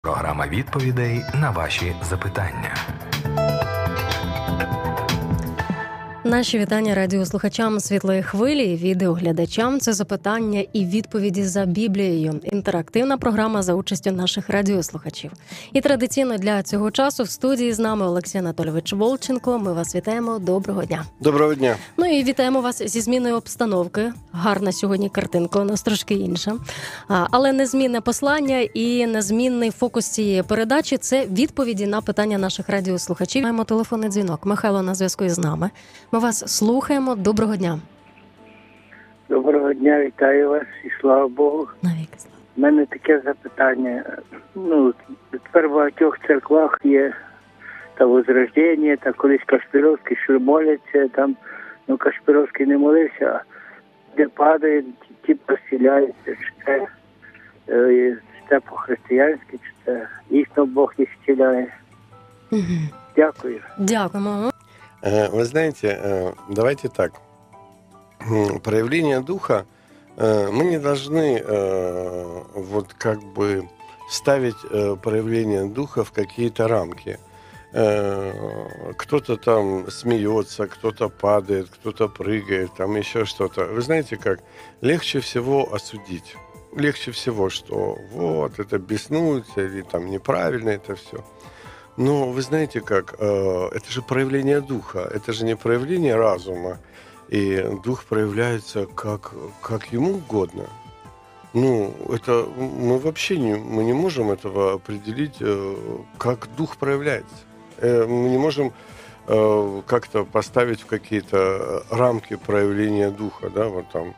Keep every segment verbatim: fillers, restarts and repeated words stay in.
Програма відповідей на ваші запитання. Наші вітання радіослухачам «Світлої хвилі», відеоглядачам. Це запитання і відповіді за Біблією. Інтерактивна програма за участю наших радіослухачів. І традиційно для цього часу в студії з нами Олексій Анатолійович Волченко. Ми вас вітаємо. Доброго дня. Доброго дня. Ну і вітаємо вас зі зміною обстановки. Гарна сьогодні картинка, у нас трошки інша. Але незмінне послання і незмінний фокус цієї передачі – це відповіді на питання наших радіослухачів. Маємо телефонний дзвінок. Михайло на зв'язку із нами. Ми вас слухаємо. Доброго дня. Доброго дня, вітаю вас і слава Богу. Навіки слава. У мене таке запитання. Ну, тепер в багатьох церквах є та Возрождення, та колись Кашпіровський, що моляться, там, ну, Кашпіровський не молився, а де падають, ті посіляються, чи це, е, чи це по-християнськи, чи це дійсно Бог їх зціляє. Угу. Дякую. Дякуємо. Вы знаете, давайте так. Проявление духа мы не должны вот как бы ставить проявление духа в какие-то рамки. Кто-то там смеется, кто-то падает, кто-то прыгает, там еще что-то. Вы знаете как? Легче всего осудить. Легче всего, что вот это беснуется или там неправильно это все. Но вы знаете как, это же проявление духа, это же не проявление разума, и дух проявляется как, как ему угодно. Ну, это мы вообще не, мы не можем этого определить, как дух проявляется. Мы не можем как-то поставить в какие-то рамки проявления духа, да, вот там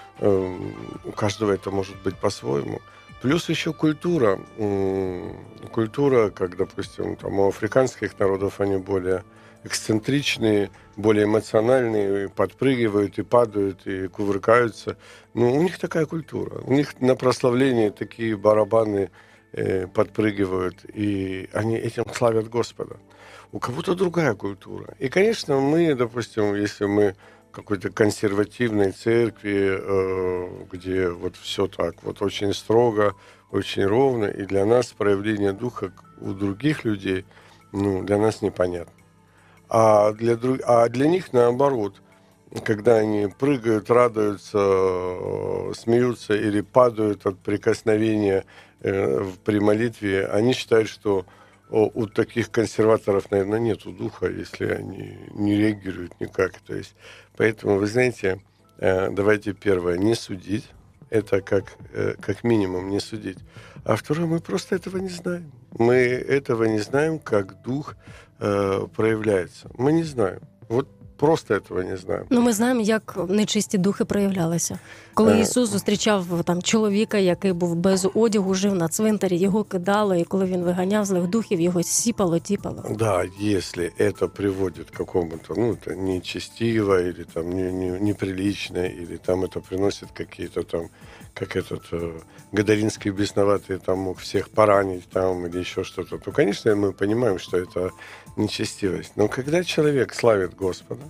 у каждого это может быть по-своему. Плюс еще культура. Культура, как, допустим, там, у африканских народов они более эксцентричные, более эмоциональные, подпрыгивают и падают, и кувыркаются. Ну, у них такая культура. У них на прославлении такие барабаны э, подпрыгивают, и они этим славят Господа. У кого-то другая культура. И, конечно, мы, допустим, если мы в какой-то консервативной церкви, где вот все так вот очень строго, очень ровно, и для нас проявление духа у других людей, ну, для нас непонятно. А для, друг... а для них наоборот, когда они прыгают, радуются, смеются или падают от прикосновения при молитве, они считают, что у таких консерваторов, наверное, нету духа, если они не реагируют никак. То есть, поэтому, вы знаете, давайте первое, не судить. Это как, как минимум не судить. А второе, мы просто этого не знаем. Мы этого не знаем, как дух э, проявляется. Мы не знаем. Вот просто этого не знаємо. Ну, ми знаємо, як нечисті духи проявлялися. Коли Ісус зустрічав там чоловіка, який був без одягу, жив на цвинтарі, його кидало, і коли він виганяв злих духів, його сіпало, тіпало. Да, если это приводит к какому-то, ну, это нечестиво, или там не, не, неприлично, или там это приносит какие-то там, как этот э, Гадаринский бесноватый там мог всех поранить там, или еще что-то, то, конечно, мы понимаем, что это нечестивость. Но когда человек славит Господа,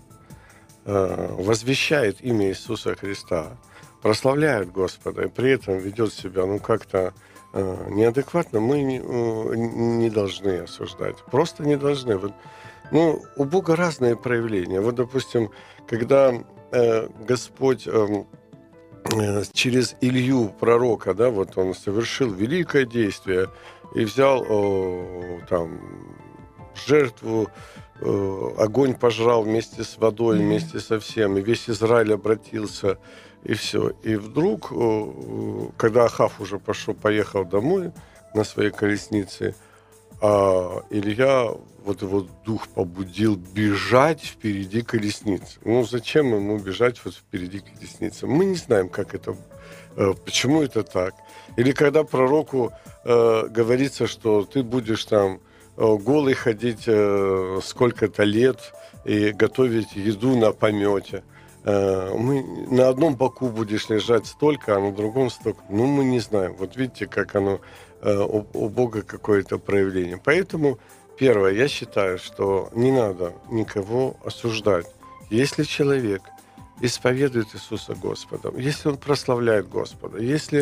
возвещает имя Иисуса Христа, прославляет Господа и при этом ведет себя, ну, как-то неадекватно, мы не, не должны осуждать. Просто не должны. Вот, ну, у Бога разные проявления. Вот, допустим, когда э, Господь э, через Илью, пророка, да, вот он совершил великое действие и взял э, там жертву, огонь пожрал вместе с водой, mm-hmm. вместе со всем, и весь Израиль обратился, и все. И вдруг, когда Ахав уже пошел, поехал домой на своей колеснице, а Илья, вот его дух побудил бежать впереди колесницы. Ну, зачем ему бежать вот впереди колесницы? Мы не знаем, как это, почему это так. Или когда пророку э, говорится, что ты будешь там голый ходить э, сколько-то лет и готовить еду на помете. Э, мы, на одном боку будешь лежать столько, а на другом столько. Ну, мы не знаем. Вот видите, как оно э, у, у Бога какое-то проявление. Поэтому, первое, я считаю, что не надо никого осуждать. Если человек исповедует Иисуса Господом, если он прославляет Господа, если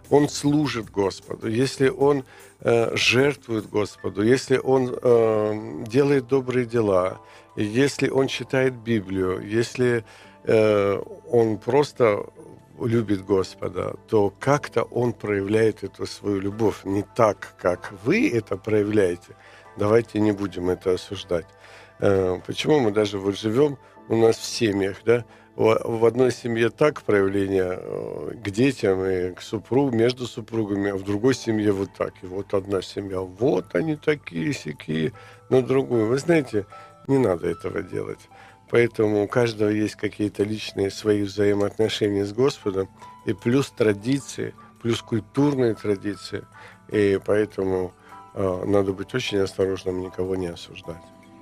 он служит Господу, если он э, жертвует Господу, если он э, делает добрые дела, если он читает Библию, если э, он просто любит Господа, то как-то он проявляет эту свою любовь не так, как вы это проявляете. Давайте не будем это осуждать. Э, почему мы даже вот живем у нас в семьях, да? В одной семье так проявление к детям и к супругу, между супругами, а в другой семье вот так. И вот одна семья, вот они такие, сякие, но другую. Вы знаете, не надо этого делать. Поэтому у каждого есть какие-то личные свои взаимоотношения с Господом, и плюс традиции, плюс культурные традиции. И поэтому э, надо быть очень осторожным, никого не осуждать.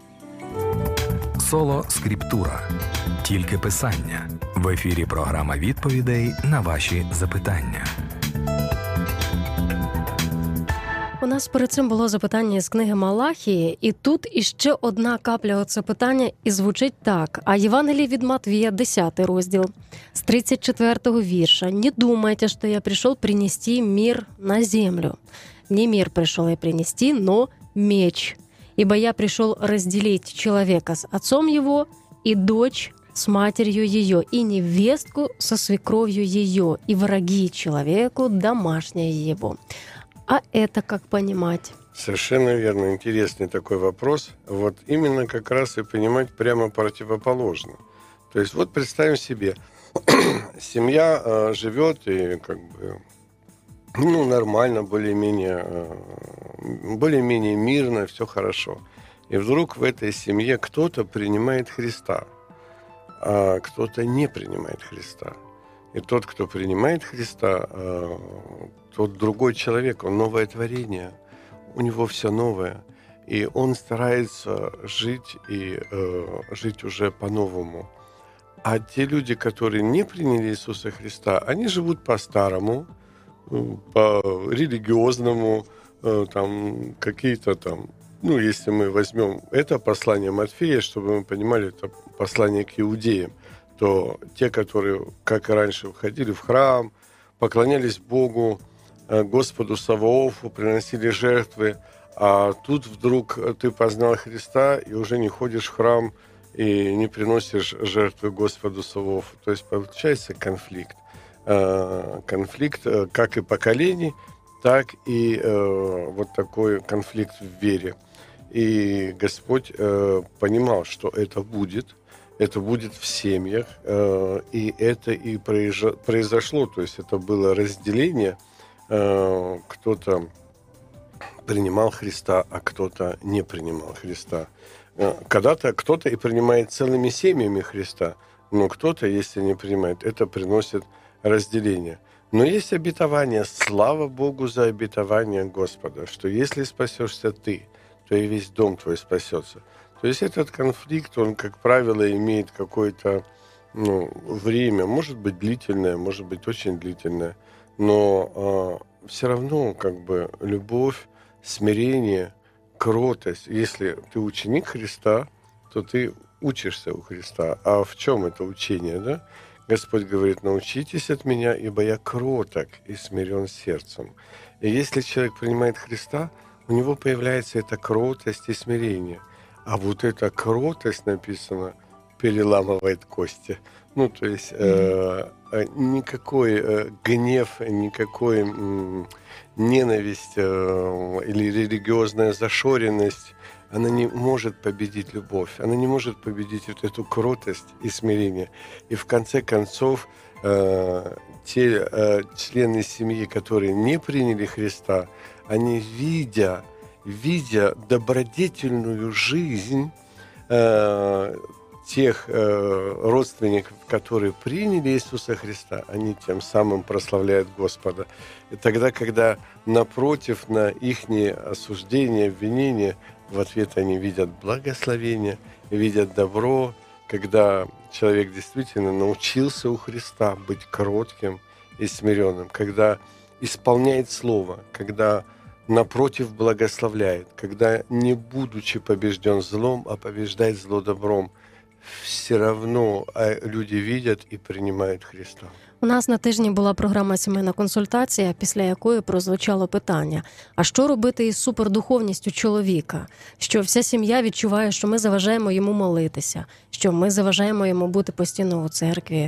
Соло Скриптура. Тільки писання. В ефірі програма відповідей на ваші запитання. У нас перед цим було запитання з книги Малахії, і тут іще одна капля оце питання, і звучить так. А Євангеліє від Матвія, десятий розділ, з тридцять четвертого вірша. «Не думайте, что я пришел принести мир на землю. Не мир пришел я принести, но меч. Ибо я пришел разделить человека с отцом его, и дочь с матерью ее, и невестку со свекровью ее, и враги человеку домашнее его». А это как понимать? Совершенно верно. Интересный такой вопрос. Вот именно как раз и понимать прямо противоположно. То есть вот представим себе, семья э, живет и как бы ну, нормально, более-менее, э, более-менее мирно, все хорошо. И вдруг в этой семье кто-то принимает Христа, а кто-то не принимает Христа. И тот, кто принимает Христа, э, тот другой человек, он новое творение, у него все новое. И он старается жить и э, жить уже по-новому. А те люди, которые не приняли Иисуса Христа, они живут по-старому, по-религиозному, э, там, какие-то там... Ну, если мы возьмем это послание Матфея, чтобы мы понимали, это послание к иудеям, то те, которые, как и раньше, входили в храм, поклонялись Богу, Господу Саваофу, приносили жертвы, а тут вдруг ты познал Христа и уже не ходишь в храм и не приносишь жертвы Господу Саваофу. То есть получается конфликт. Конфликт как и поколений, так и вот такой конфликт в вере. И Господь понимал, что это будет, это будет в семьях, и это и произошло, то есть это было разделение, кто-то принимал Христа, а кто-то не принимал Христа. Когда-то кто-то и принимает целыми семьями Христа, но кто-то, если не принимает, это приносит разделение. Но есть обетование, слава Богу за обетование Господа, что если спасешься ты, то и весь дом твой спасется. То есть этот конфликт, он, как правило, имеет какое-то ну, время, может быть длительное, может быть очень длительное, но э, все равно как бы любовь, смирение, кротость. Если ты ученик Христа, то ты учишься у Христа. А в чем это учение, да? Господь говорит: научитесь от меня, ибо я кроток и смирен сердцем. И если человек принимает Христа, у него появляется эта кротость и смирение. А вот эта кротость, написано, переламывает кости. Ну, то есть э, никакой э, гнев, никакой э, ненависть э, или религиозная зашоренность, она не может победить любовь, она не может победить вот эту кротость и смирение. И в конце концов, э, те э, члены семьи, которые не приняли Христа, они, видя, видя добродетельную жизнь э, тех э, родственников, которые приняли Иисуса Христа, они тем самым прославляют Господа. И тогда, когда напротив на их осуждение, обвинение, в ответ они видят благословение, видят добро, когда человек действительно научился у Христа быть кротким и смиренным, когда исполняет Слово, когда напротив благословляет, когда, не будучи побежден злом, а побеждает зло добром. все равно люди видят и принимают Христа. У нас на тижні була програма «Сімейна консультація», після якої прозвучало питання: а що робити із супердуховністю чоловіка? Що вся сім'я відчуває, що ми заважаємо йому молитися, що ми заважаємо йому бути постійно у церкві.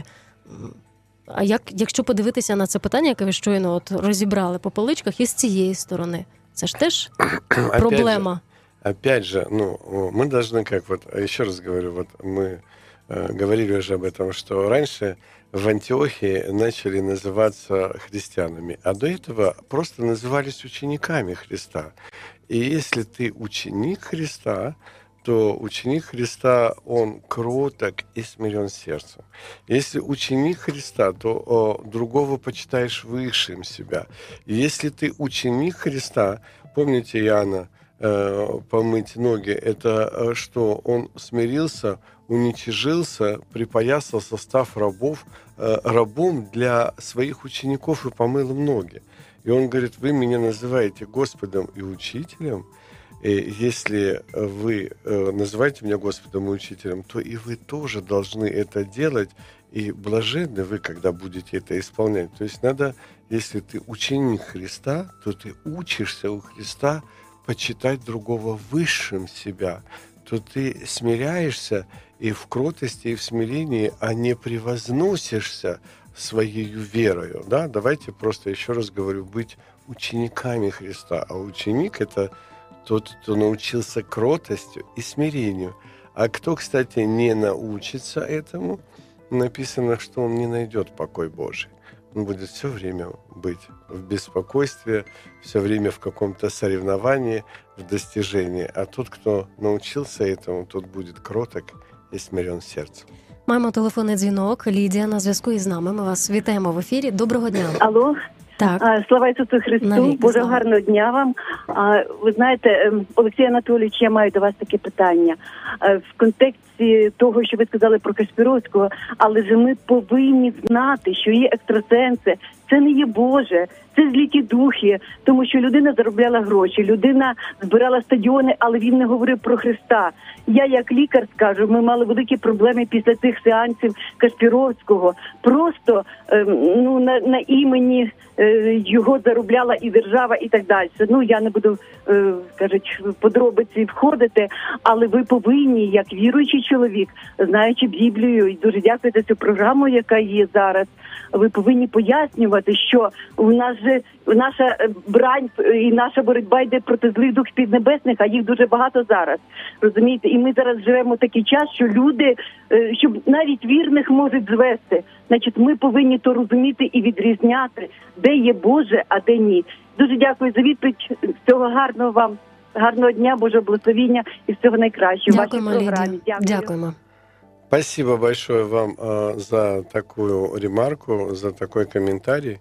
А як, якщо подивитися на це питання, яке ви щойно от розібрали по поличках, і з цієї сторони, це ж теж проблема. Опять же, ну, мы должны, как вот, еще раз говорю, вот мы э, говорили уже об этом, что раньше в Антиохии начали называться христианами, а до этого просто назывались учениками Христа. И если ты ученик Христа, то ученик Христа, он кроток и смирен сердцем. Если ученик Христа, то о, другого почитаешь высшим себя. И если ты ученик Христа, помните Иоанна, э, помыть ноги, это э, что? Он смирился, уничижился, припоясался, став рабов, э, рабом для своих учеников и помыл им ноги. И он говорит: вы меня называете Господом и Учителем, и если вы э, называете меня Господом и Учителем, то и вы тоже должны это делать, и блаженны вы, когда будете это исполнять. То есть надо, если ты ученик Христа, то ты учишься у Христа почитать другого высшим себя, то ты смиряешься и в кротости, и в смирении, а не превозносишься своей верою. Да? Давайте просто еще раз говорю, быть учениками Христа. А ученик – это тот, кто научился кротостью и смирению. А кто, кстати, не научится этому, написано, что он не найдет покой Божий. Он будет все время быть в беспокойстве, все время в каком-то соревновании, в достижении. А тот, кто научился этому, тот будет кроток і смирен серцем. Маємо телефонний дзвінок. Лідія на зв'язку із нами. Ми вас вітаємо в ефірі. Доброго дня. Алло. Так. Слава Ісусу Христу. Навіки Боже, слава. гарного дня вам. Ви знаєте, Олексій Анатолійович, я маю до вас таке питання. В контексті того, що ви сказали про Кашпіровського, але ж ми повинні знати, що є екстрасенси. Це не є Боже, це зліті духи, тому що людина заробляла гроші, людина збирала стадіони, але він не говорив про Христа. Я як лікар скажу, ми мали великі проблеми після цих сеансів Кашпіровського. Просто ну, на, на імені його заробляла і держава, і так далі. Ну, я не буду, кажуть, в подробиці входити, але ви повинні, як віруючий чоловік, знаючи Біблію, і дуже дякую за цю програму, яка є зараз, ви повинні пояснювати, що у нас же наша брань і наша боротьба йде проти злих духів піднебесних, а їх дуже багато зараз. Розумієте? І ми зараз живемо такий час, що люди, щоб навіть вірних можуть звести. Значить, ми повинні то розуміти і відрізняти, де є Боже, а де ні. Дуже дякую за відповідь. Всього гарного вам, гарного дня, Божого благословіння і всього найкращого. Дякуємо, Лідія. Дякую. Дякуємо. Спасибо большое вам э, за такую ремарку, за такой комментарий.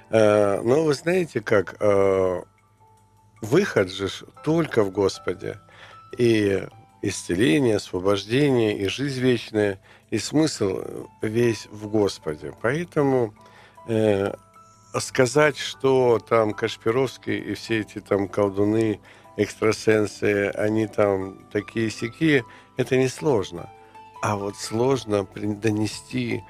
Э, но вы знаете как, э, выход же только в Господе. И исцеление, освобождение, и жизнь вечная, и смысл весь в Господе. Поэтому э, сказать, что там Кашпировский и все эти там колдуны, экстрасенсы, они там такие-сякие, это несложно. А вот сложно донести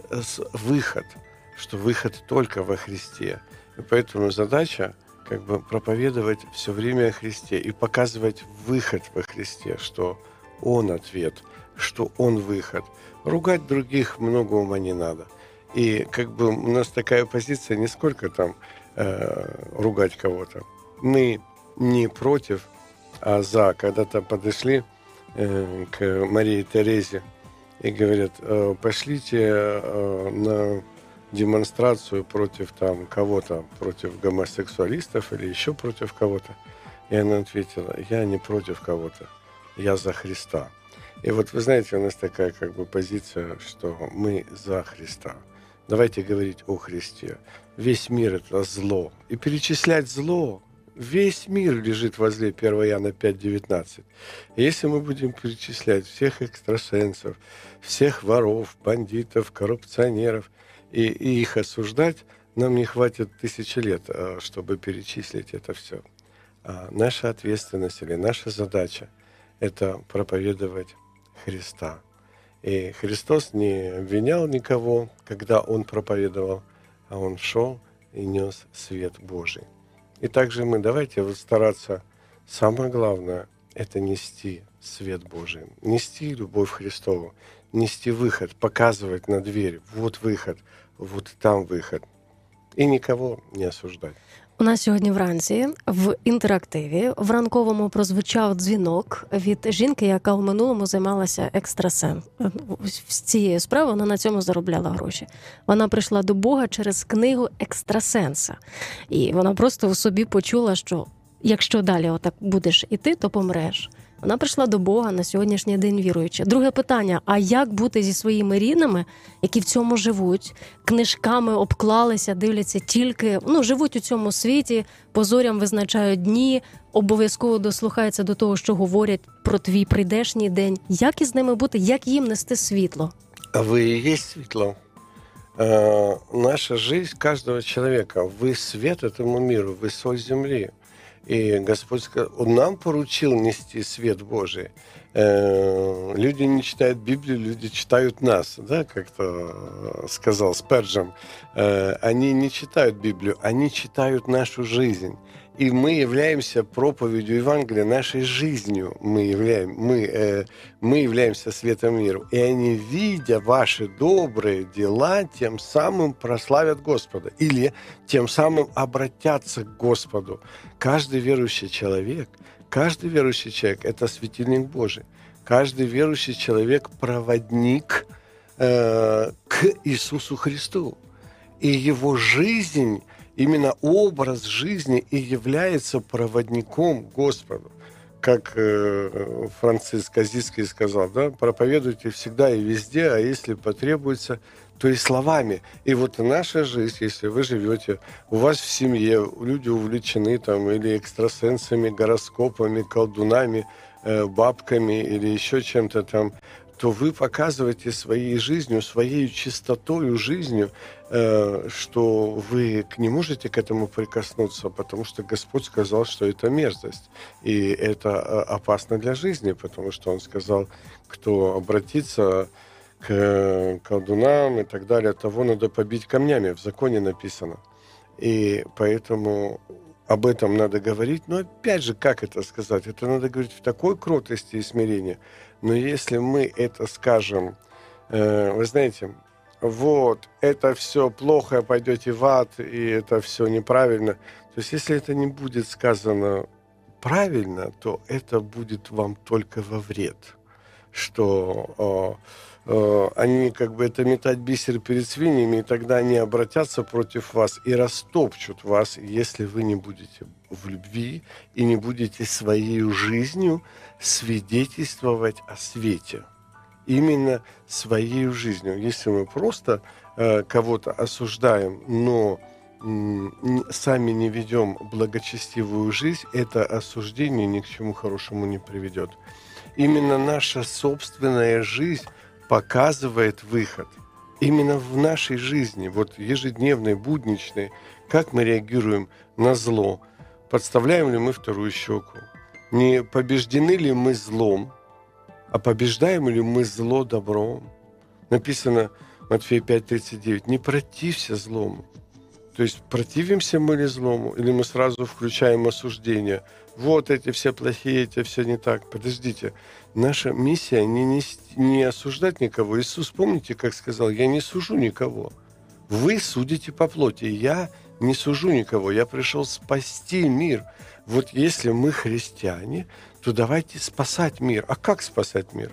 выход, что выход только во Христе. И поэтому задача как бы проповедовать все время о Христе и показывать выход во Христе, что Он ответ, что Он выход. Ругать других много ума не надо. И как бы у нас такая позиция, не сколько там э, ругать кого-то. Мы не против, а за. Когда-то подошли к Марии Терезе и говорят: пошлите на демонстрацию против там кого-то, против гомосексуалистов или еще против кого-то. И она ответила: я не против кого-то, я за Христа. И вот вы знаете, у нас такая как бы позиция, что мы за Христа. Давайте говорить о Христе. Весь мир – это зло. И перечислять зло. Весь мир лежит возле первое Иоанна пять девятнадцать. И если мы будем перечислять всех экстрасенсов, всех воров, бандитов, коррупционеров и, и их осуждать, нам не хватит тысячи лет, чтобы перечислить это все. А наша ответственность или наша задача – это проповедовать Христа. И Христос не обвинял никого, когда Он проповедовал, а Он шел и нес свет Божий. И также мы, давайте вот стараться, самое главное, это нести свет Божий, нести любовь Христову, нести выход, показывать на дверь, вот выход, вот там выход, і нікого не осуждать. У нас сьогодні вранці в інтерактиві в ранковому прозвучав дзвінок від жінки, яка в минулому займалася екстрасенс. З цією справою вона на цьому заробляла гроші. Вона прийшла до Бога через книгу «Екстрасенса». І вона просто у собі почула, що якщо далі отак будеш іти, то помреш. Вона прийшла до Бога, на сьогоднішній день віруюча. Друге питання, а як бути зі своїми рідними, які в цьому живуть, книжками обклалися, дивляться тільки, ну, живуть у цьому світі, по зорям визначають дні, обов'язково дослухаються до того, що говорять про твій прийдешній день. Як із ними бути, як їм нести світло? А вы и есть светло. Э, наша жизнь каждого человека. Вы свет этому миру, вы соль земли. И Господь сказал, Он нам поручил нести свет Божий. Э, люди не читают Библию, люди читают нас, да, как-то сказал Спержем. Э, они не читают Библию, они читают нашу жизнь. И мы являемся проповедью Евангелия, нашей жизнью мы, являем, мы, э, мы являемся светом миру. И они, видя ваши добрые дела, тем самым прославят Господа. Или тем самым обратятся к Господу. Каждый верующий человек, каждый верующий человек – это светильник Божий. Каждый верующий человек – проводник э, к Иисусу Христу. И его жизнь – именно образ жизни и является проводником к Господу. Как э, Франциск Азийский сказал, да, проповедуйте всегда и везде, а если потребуется, то и словами. И вот наша жизнь, если вы живете, у вас в семье люди увлечены там или экстрасенсами, гороскопами, колдунами, э, бабками или еще чем-то там, то вы показываете своей жизнью, своей чистотою жизнью, э, что вы не можете к этому прикоснуться, потому что Господь сказал, что это мерзость. И это опасно для жизни, потому что Он сказал, кто обратится к колдунам и так далее, того надо побить камнями, в законе написано. И поэтому об этом надо говорить. Но опять же, как это сказать? Это надо говорить в такой кротости и смирении. Но если мы это скажем, э, вы знаете, вот, это все плохо, пойдете в ад, и это все неправильно. То есть, если это не будет сказано правильно, то это будет вам только во вред. Что э, э, они как бы это метать бисер перед свиньями, и тогда они обратятся против вас и растопчут вас, если вы не будете в любви и не будете своей жизнью свидетельствовать о свете. Именно своей жизнью. Если мы просто э, кого-то осуждаем, но м, сами не ведем благочестивую жизнь, это осуждение ни к чему хорошему не приведет. Именно наша собственная жизнь показывает выход. Именно в нашей жизни, вот ежедневной, будничной, как мы реагируем на зло. Подставляем ли мы вторую щеку? Не побеждены ли мы злом, а побеждаем ли мы зло добром? Написано Матфея пять тридцать девять. Не протився злому. То есть противимся мы ли злому, или мы сразу включаем осуждение? Вот эти все плохие, эти все не так. Подождите. Наша миссия не, нести, не осуждать никого. Иисус, помните, как сказал, я не сужу никого. Вы судите по плоти. Я не сужу никого. Я пришел спасти мир. Вот если мы христиане, то давайте спасать мир. А как спасать мир?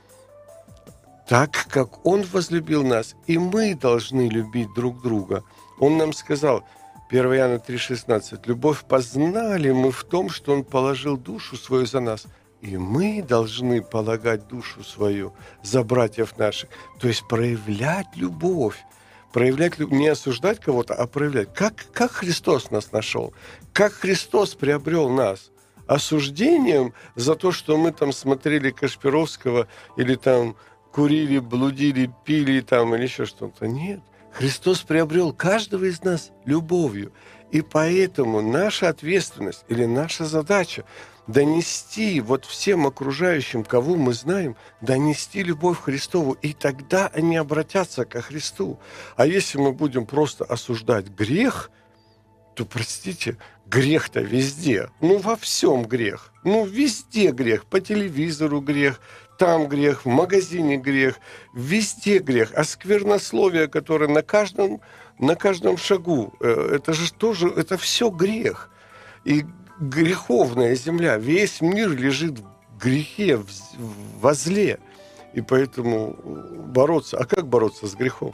Так, как Он возлюбил нас, и мы должны любить друг друга. Он нам сказал, первое Иоанна три шестнадцать, «Любовь познали мы в том, что Он положил душу свою за нас, и мы должны полагать душу свою за братьев наших». То есть проявлять любовь. Проявлять, не осуждать кого-то, а проявлять. Как, как Христос нас нашел? Как Христос приобрел нас? Осуждением за то, что мы там смотрели Кашпировского или там курили, блудили, пили там или еще что-то? Нет. Христос приобрел каждого из нас любовью. И поэтому наша ответственность или наша задача донести вот всем окружающим, кого мы знаем, донести любовь к Христову, и тогда они обратятся ко Христу. А если мы будем просто осуждать грех, то, простите, грех-то везде. Ну, во всем грех. Ну, везде грех. По телевизору грех, там грех, в магазине грех, везде грех. А сквернословие, которое на каждом, на каждом шагу, это же тоже, это все грех. И греховная земля, весь мир лежит в грехе, во зле. И поэтому бороться... А как бороться с грехом?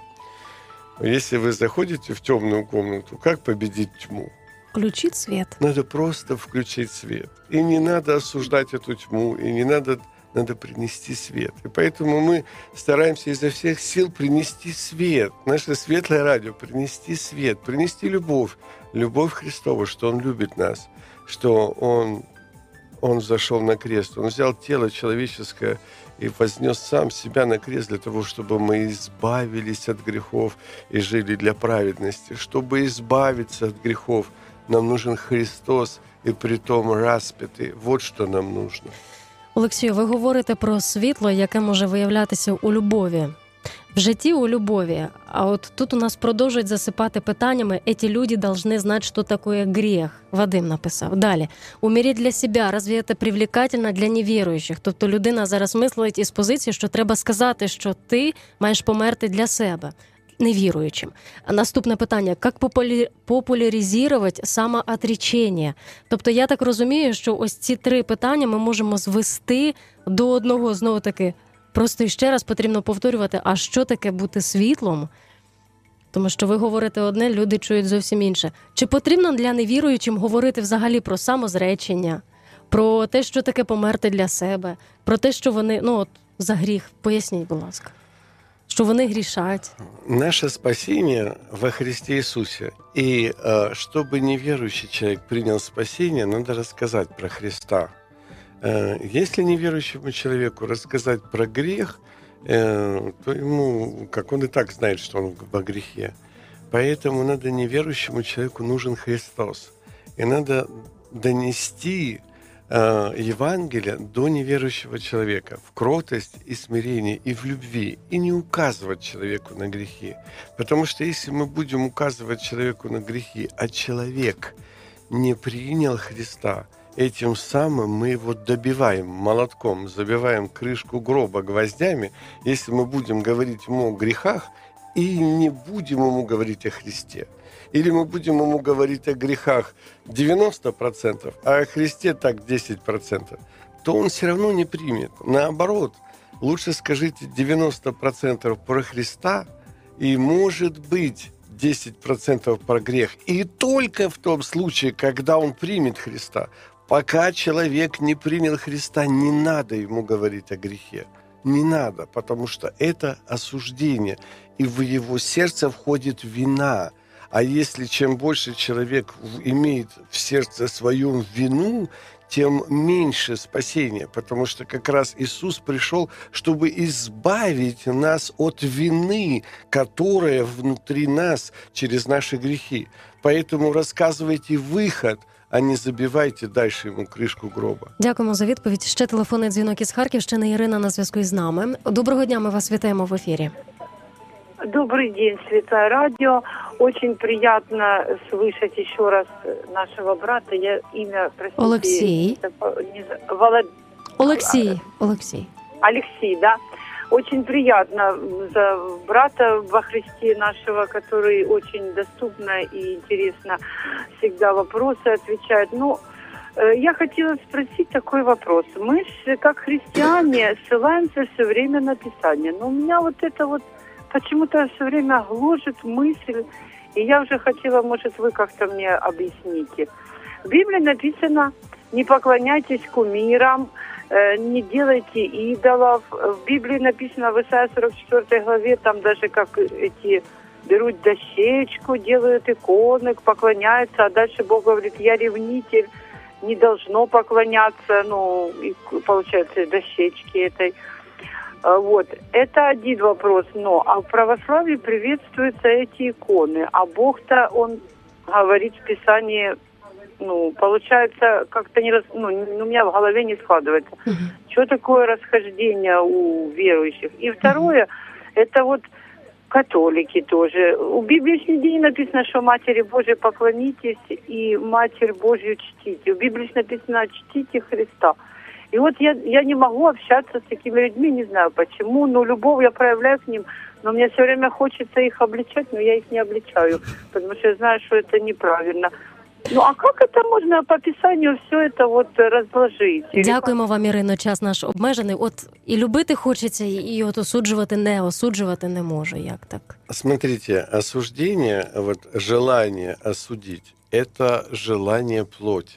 Если вы заходите в темную комнату, как победить тьму? Включить свет. Надо просто включить свет. И не надо осуждать эту тьму, и не надо, надо принести свет. И поэтому мы стараемся изо всех сил принести свет. Наше светлое радио, принести свет, принести любовь. Любовь Христову, что Он любит нас, что Он, Он зашел на крест, Он взял тело человеческое и вознес сам себя на крест для того, чтобы мы избавились от грехов и жили для праведности. Чтобы избавиться от грехов, нам нужен Христос, і притом расп'ятий. Вот що нам нужно. Олексію, ви говорите про світло, яке може виявлятися у любові. В житті у любові. А от тут у нас продовжують засипати питаннями «Эти люди должны знать, что такое грех». Вадим написав. Далі. «Умереть для себя, разве это привлекательно для неверуючих?» Тобто людина зараз мислить із позиції, що треба сказати, що ти маєш померти для себе, невіруючим. А наступне питання. Як популі... популяризувати самоотречення? Тобто я так розумію, що ось ці три питання ми можемо звести до одного, знову-таки, просто ще раз потрібно повторювати, а що таке бути світлом? Тому що ви говорите одне, люди чують зовсім інше. Чи потрібно для невіруючим говорити взагалі про самозречення, про те, що таке померти для себе, про те, що вони, ну от, за гріх, поясніть, будь ласка, що вони грішать? Наше спасение во Христе Иисусе. И э, чтобы неверующий человек принял спасение, надо рассказать про Христа. Если неверующему человеку рассказать про грех, то ему, как он и так знает, что он во грехе. Поэтому надо неверующему человеку нужен Христос. И надо донести Евангелие до неверующего человека в кротость и смирении, и в любви, и не указывать человеку на грехи. Потому что если мы будем указывать человеку на грехи, а человек не принял Христа, этим самым мы его добиваем молотком, забиваем крышку гроба гвоздями, если мы будем говорить ему о грехах и не будем ему говорить о Христе. Или мы будем ему говорить о грехах девяносто процентов, а о Христе так десять процентов, то он все равно не примет. Наоборот, лучше скажите девяносто процентов про Христа, и, может быть, десять процентов про грех. И только в том случае, когда он примет Христа. Пока человек не принял Христа, не надо ему говорить о грехе. Не надо, потому что это осуждение, и в его сердце входит вина. А если чем больше человек имеет в сердце свою вину, тем меньше спасения, потому что как раз Иисус пришел, чтобы избавить нас от вины, которая внутри нас через наши грехи. Поэтому рассказывайте выход, а не забивайте дальше йому кришку гроба. Дякуємо за відповідь. Ще телефонний дзвінок із Харківщини. Ірина на зв'язку із нами. Доброго дня, ми вас вітаємо в ефірі. Добрый день, Светлое радио. Очень приятно слышать еще раз нашего брата. Я имя, простите... Алексей. Не, Волод... Алексей. Алексей. Алексей, да. Очень приятно за брата во Христе нашего, который очень доступно и интересно всегда вопросы отвечает. Ну, я хотела спросить такой вопрос. Мы же, как христиане, ссылаемся все время на Писание. Но у меня вот это вот почему-то все время гложет мысль, и я уже хотела, может, вы как-то мне объясните. В Библии написано: не поклоняйтесь кумирам, не делайте идолов. В Библии написано в Исайя сорок четвёртой главе, там даже как эти берут дощечку, делают иконы, поклоняются, а дальше Бог говорит: я ревнитель, не должно поклоняться, ну, и, получается, дощечки этой. Вот, это один вопрос, но а в православии приветствуются эти иконы, а Бог-то, Он говорит в Писании, ну, получается, как-то не раз, ну, у меня в голове не складывается. Uh-huh. Что такое расхождение у верующих? И второе, uh-huh. это вот католики тоже. У Библии нигде не написано, что Матери Божией поклонитесь и Матерь Божью чтите. У Библии написано «чтите Христа». И вот я, я не могу общаться с такими людьми, не знаю почему, но любовь я проявляю к ним, но мне все время хочется их обличать, но я их не обличаю, потому что я знаю, что это неправильно. Ну, а как это можна по Писанню все це от розложити? Дякуємо вам, Ірино, час наш обмежений. От і любити хочеться, і от осуджувати не, осуджувати не можу. Як так? Смотрите, осуждение, вот желание осудить, это желание плоти.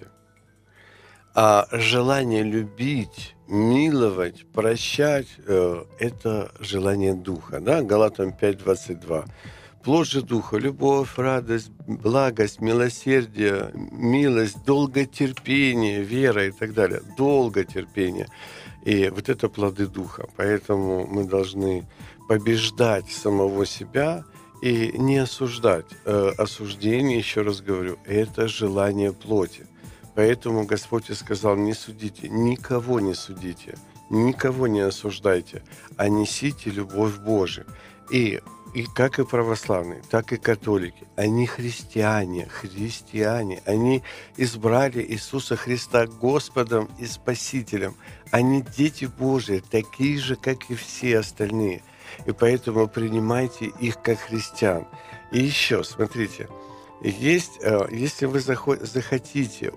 А желание любить, миловать, прощать, это желание духа. Да? Галатам пять двадцать два. Плоть же духа, любовь, радость, благость, милосердие, милость, долготерпение, вера и так далее. Долготерпение. И вот это плоды духа. Поэтому мы должны побеждать самого себя и не осуждать. Осуждение, еще раз говорю, это желание плоти. Поэтому Господь и сказал: не судите, никого не судите, никого не осуждайте, а несите любовь Божию. И И как и православные, так и католики, они христиане, христиане, они избрали Иисуса Христа Господом и Спасителем. Они дети Божии, такие же, как и все остальные. И поэтому принимайте их как христиан. И еще, смотрите, есть, если вы захотите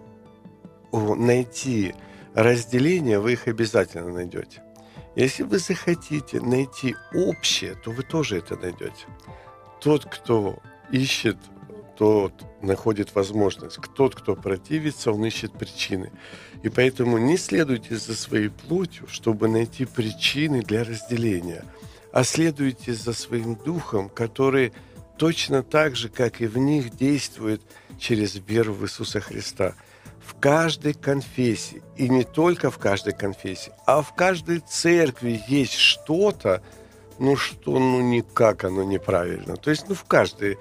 найти разделение, вы их обязательно найдете. Если вы захотите найти общее, то вы тоже это найдете. Тот, кто ищет, тот находит возможность. Тот, кто противится, он ищет причины. И поэтому не следуйте за своей плотью, чтобы найти причины для разделения, а следуйте за своим духом, который точно так же, как и в них, действует через веру в Иисуса Христа. В каждой конфессии, и не только в каждой конфессии, а в каждой церкви есть что-то, ну, что, ну, никак оно неправильно. То есть, ну, в каждой,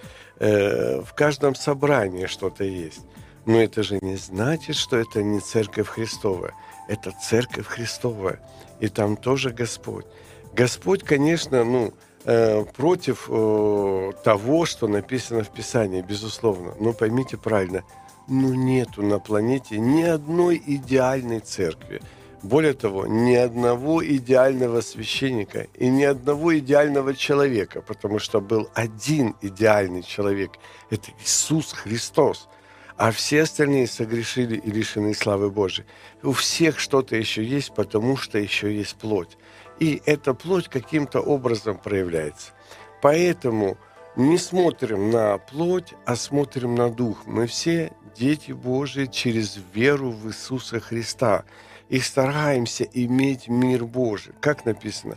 э, в каждом собрании что-то есть. Но это же не значит, что это не церковь Христова. Это церковь Христова. И там тоже Господь. Господь, конечно, ну, э, против э, того, что написано в Писании, безусловно. Но поймите правильно, ну, нету на планете ни одной идеальной церкви. Более того, ни одного идеального священника и ни одного идеального человека, потому что был один идеальный человек – это Иисус Христос. А все остальные согрешили и лишены славы Божией. У всех что-то еще есть, потому что еще есть плоть. И эта плоть каким-то образом проявляется. Поэтому не смотрим на плоть, а смотрим на дух. Мы все дети Божии через веру в Иисуса Христа. И стараемся иметь мир Божий. Как написано?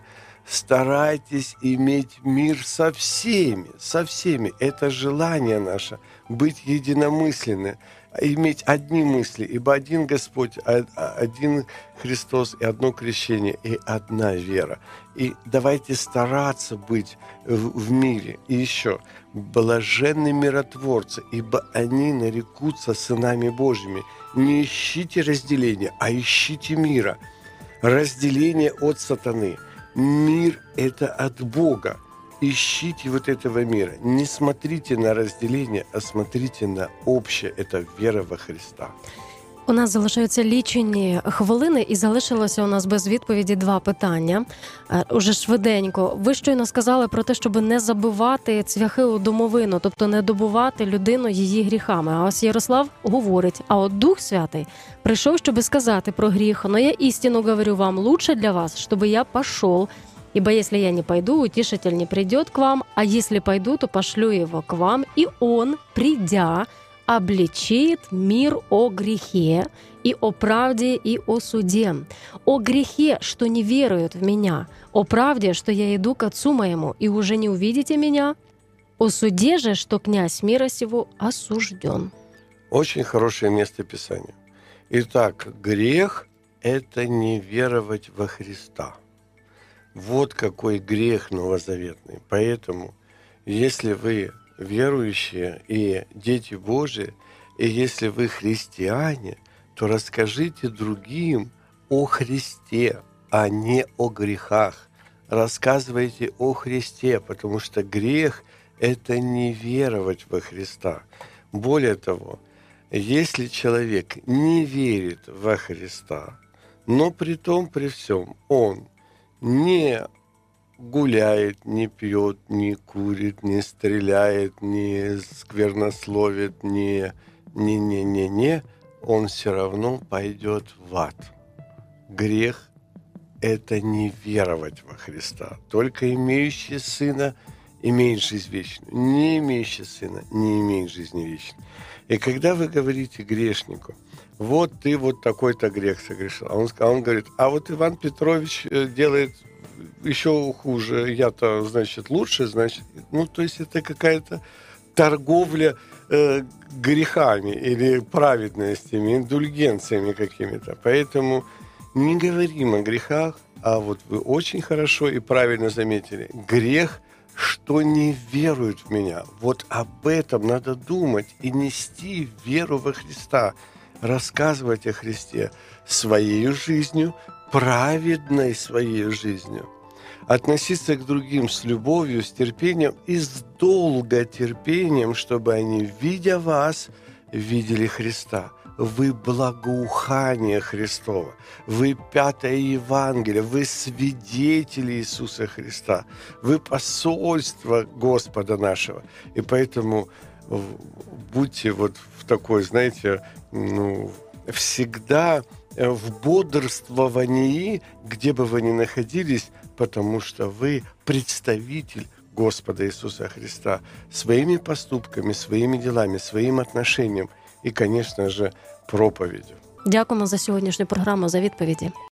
Старайтесь иметь мир со всеми, со всеми. Это желание наше, быть единомысленны, иметь одни мысли, ибо один Господь, один Христос и одно крещение, и одна вера. И давайте стараться быть в, в мире. И еще, блаженны миротворцы, ибо они нарекутся сынами Божьими. Не ищите разделения, а ищите мира. Разделение от сатаны. Мир – это от Бога. Ищите вот этого мира. Не смотрите на разделение, а смотрите на общее. Это вера во Христа. У нас залишаються лічені хвилини, і залишилося у нас без відповіді два питання. Уже швиденько. Ви щойно сказали про те, щоб не забивати цвяхи у домовину, тобто не добувати людину її гріхами. А ось Ярослав говорить, а от Дух Святий прийшов, щоб сказати про гріх. Но я істину говорю вам, лучше для вас, чтобы я пошел. Ибо если я не пойду, утешитель не придет к вам, а если пойду, то пошлю его к вам, и он, придя, обличит мир о грехе, и о правде, и о суде. О грехе, что не веруют в меня, о правде, что я иду к Отцу моему, и уже не увидите меня, о суде же, что князь мира сего осужден. Очень хорошее место Писания. Итак, грех – это не веровать во Христа. Вот какой грех новозаветный. Поэтому, если вы верующие и дети Божии, И если вы христиане, то расскажите другим о Христе, а не о грехах. Рассказывайте о Христе, потому что грех – это не веровать во Христа. Более того, если человек не верит во Христа, но при том, при всем, он не гуляет, не пьет, не курит, не стреляет, не сквернословит, не, не, не, не, не, он все равно пойдет в ад. Грех – это не веровать во Христа. Только имеющий Сына имеет жизнь вечную. Не имеющий Сына не имеет жизни вечной. И когда вы говорите грешнику, вот ты вот такой-то грех согрешил, а он, а он говорит, а вот Иван Петрович делает еще хуже, я-то, значит, лучше, значит, ну, то есть это какая-то торговля э, грехами или праведностями, индульгенциями какими-то. Поэтому не говорим о грехах, а вот вы очень хорошо и правильно заметили. Грех, что не веруют в меня. Вот об этом надо думать и нести веру во Христа, рассказывать о Христе своей жизнью, праведной своей жизнью. Относиться к другим с любовью, с терпением и с долготерпением, чтобы они, видя вас, видели Христа. Вы благоухание Христово, вы пятое Евангелие, вы свидетели Иисуса Христа, вы посольство Господа нашего. И поэтому будьте вот в такой, знаете, ну, всегда в бодрствовании, где бы вы ни находились, потому что вы представитель Господа Иисуса Христа своими поступками, своими делами, своим отношением и, конечно же, проповедью. Дякуємо за сьогоднішню програму, за відповіді.